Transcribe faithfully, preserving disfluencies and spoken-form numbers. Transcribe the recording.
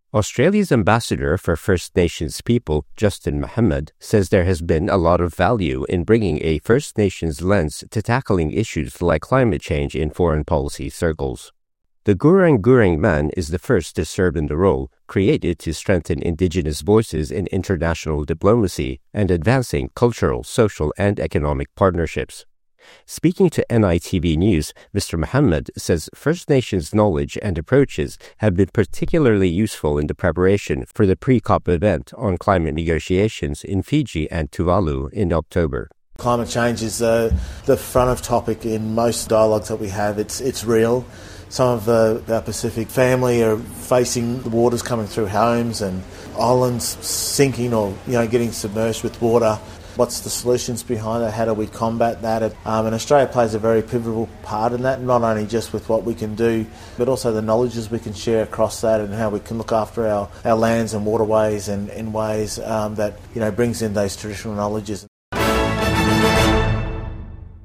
Australia's ambassador for First Nations people, Justin Mohammed, says there has been a lot of value in bringing a First Nations lens to tackling issues like climate change in foreign policy circles. The Gurang Gurang man is the first to serve in the role, created to strengthen Indigenous voices in international diplomacy and advancing cultural, social, and economic partnerships. Speaking to N I T V News, Mister Mohammed says First Nations knowledge and approaches have been particularly useful in the preparation for the pre-COP event on climate negotiations in Fiji and Tuvalu in October. Climate change is uh, the front of topic in most dialogues that we have. It's it's real. Some of uh, our Pacific family are facing the waters coming through homes and islands sinking or you know getting submerged with water. What's the solutions behind it? How do we combat that? Um, and Australia plays a very pivotal part in that, not only just with what we can do, but also the knowledges we can share across that and how we can look after our, our lands and waterways and in ways um, that you know brings in those traditional knowledges.